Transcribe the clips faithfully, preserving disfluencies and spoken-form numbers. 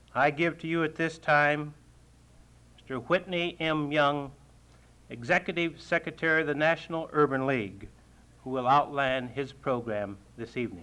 I give to you at this time Mister Whitney M. Young, Executive Secretary of the National Urban League, who will outline his program this evening.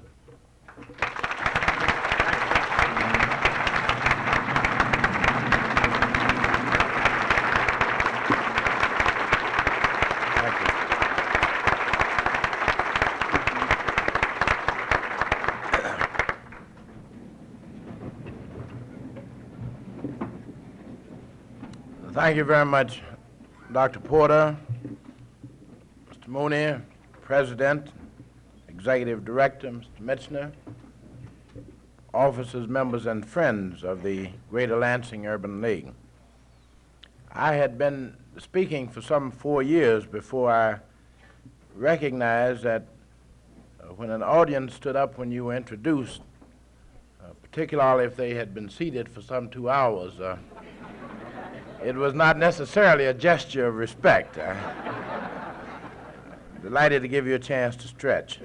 Thank you very much, Doctor Porter, Mister Mooney, President, Executive Director, Mister Michener, officers, members, and friends of the Greater Lansing Urban League. I had been speaking for some four years before I recognized that uh, when an audience stood up when you were introduced, uh, particularly if they had been seated for some two hours, uh, it was not necessarily a gesture of respect. I'm delighted to give you a chance to stretch.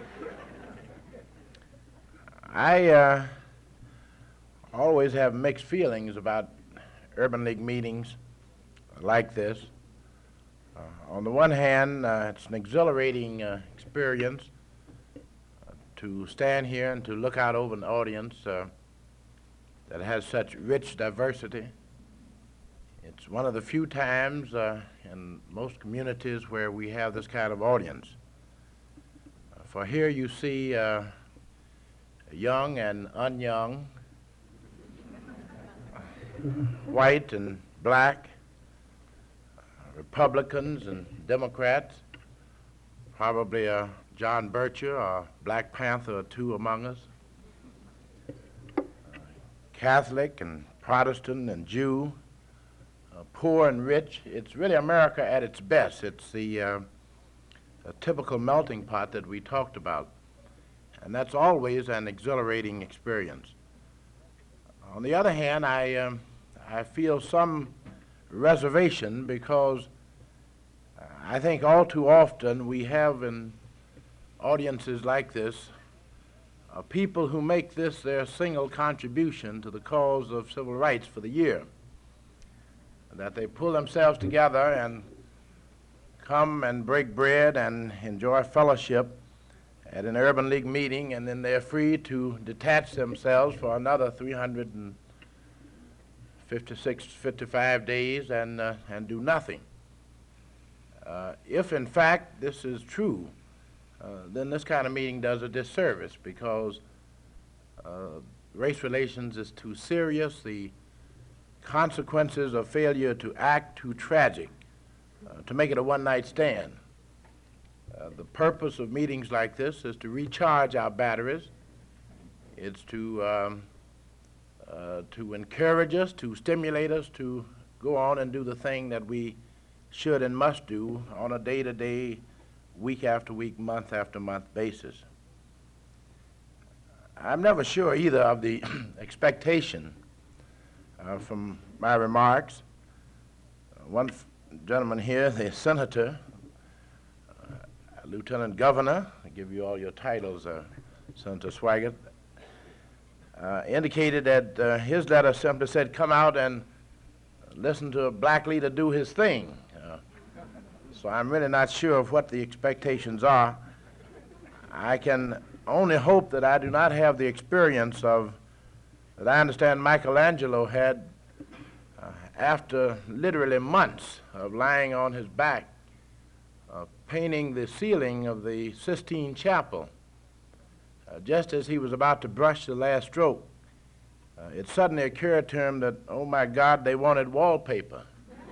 I uh, always have mixed feelings about Urban League meetings like this. Uh, on the one hand, uh, it's an exhilarating uh, experience uh, to stand here and to look out over an audience uh, that has such rich diversity. It's one of the few times uh, in most communities where we have this kind of audience. Uh, for here you see uh, young and unyoung, white and black, uh, Republicans and Democrats, probably a John Bircher or Black Panther or two among us, uh, Catholic and Protestant and Jew, Uh, poor and rich. It's really America at its best. It's the uh, a typical melting pot that we talked about, and that's always an exhilarating experience. On the other hand, I, um, I feel some reservation because I think all too often we have in audiences like this uh, people who make this their single contribution to the cause of civil rights for the year, that they pull themselves together and come and break bread and enjoy fellowship at an Urban League meeting, and then they're free to detach themselves for another three hundred fifty-six, fifty-five days and, uh, and do nothing. Uh, if in fact this is true, uh, then this kind of meeting does a disservice because uh, race relations is too serious. The consequences of failure to act too tragic uh, to make it a one-night stand. Uh, the purpose of meetings like this is to recharge our batteries. It's to, um, uh, to encourage us, to stimulate us to go on and do the thing that we should and must do on a day-to-day, week after week, month after month basis. I'm never sure either of the expectation Uh, from my remarks. Uh, one f gentleman here, the senator, uh, lieutenant governor, I give you all your titles, uh, Senator Swaggart, uh, indicated that uh, his letter simply said, come out and listen to a black leader do his thing. Uh, so I'm really not sure of what the expectations are. I can only hope that I do not have the experience of that I understand Michelangelo had uh, after literally months of lying on his back, uh, painting the ceiling of the Sistine Chapel. Uh, just as he was about to brush the last stroke, uh, it suddenly occurred to him that, oh my God, they wanted wallpaper.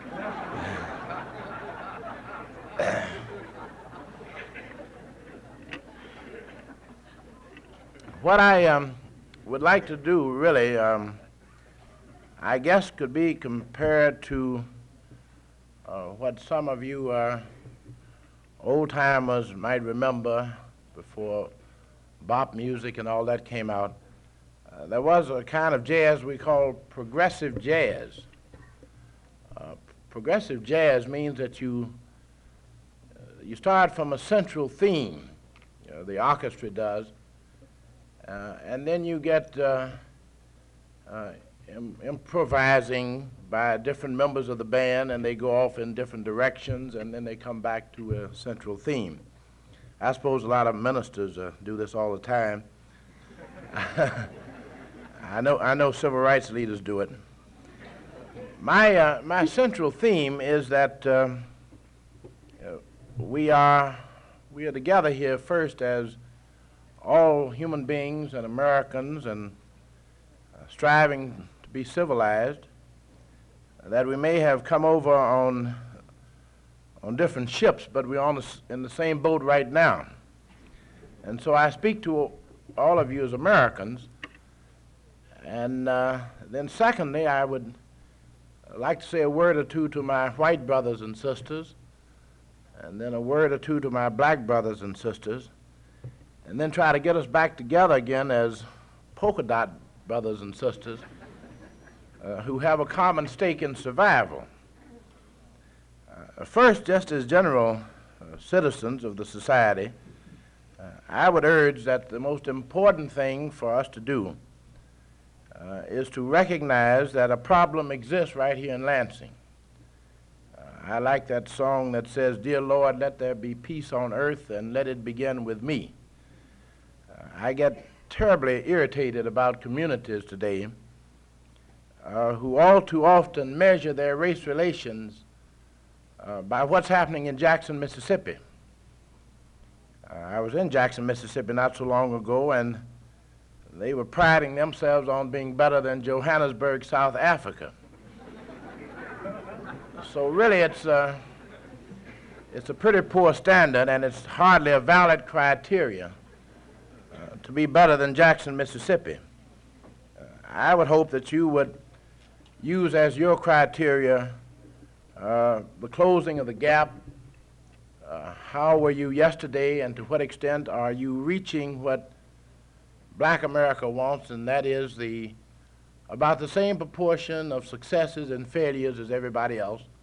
What I um, would like to do, really, um, I guess could be compared to uh, what some of you uh, old-timers might remember before bop music and all that came out. Uh, there was a kind of jazz we call progressive jazz. Uh, progressive jazz means that you, uh, you start from a central theme, you know, the orchestra does, Uh, and then you get uh, uh, im improvising by different members of the band, and they go off in different directions, and then they come back to a central theme. I suppose a lot of ministers uh, do this all the time. I know, I know civil rights leaders do it. My, uh, my central theme is that um, uh, we are, we are together here first as all human beings and Americans, and uh, striving to be civilized, that we may have come over on, on different ships, but we're on the, in the same boat right now. And so I speak to all of you as Americans. And uh, then secondly, I would like to say a word or two to my white brothers and sisters, and then a word or two to my black brothers and sisters, and then try to get us back together again as polka dot brothers and sisters uh, who have a common stake in survival. Uh, first, just as general uh, citizens of the society, uh, I would urge that the most important thing for us to do uh, is to recognize that a problem exists right here in Lansing. Uh, I like that song that says, "Dear Lord, let there be peace on earth and let it begin with me." Uh, I get terribly irritated about communities today uh, who all too often measure their race relations uh, by what's happening in Jackson, Mississippi. Uh, I was in Jackson, Mississippi not so long ago, and they were priding themselves on being better than Johannesburg, South Africa. So really it's, uh, it's a pretty poor standard, and it's hardly a valid criteria uh, to be better than Jackson, Mississippi. Uh, I would hope that you would use as your criteria uh, the closing of the gap. Uh, how were you yesterday, and to what extent are you reaching what Black America wants, and that is the about the same proportion of successes and failures as everybody else,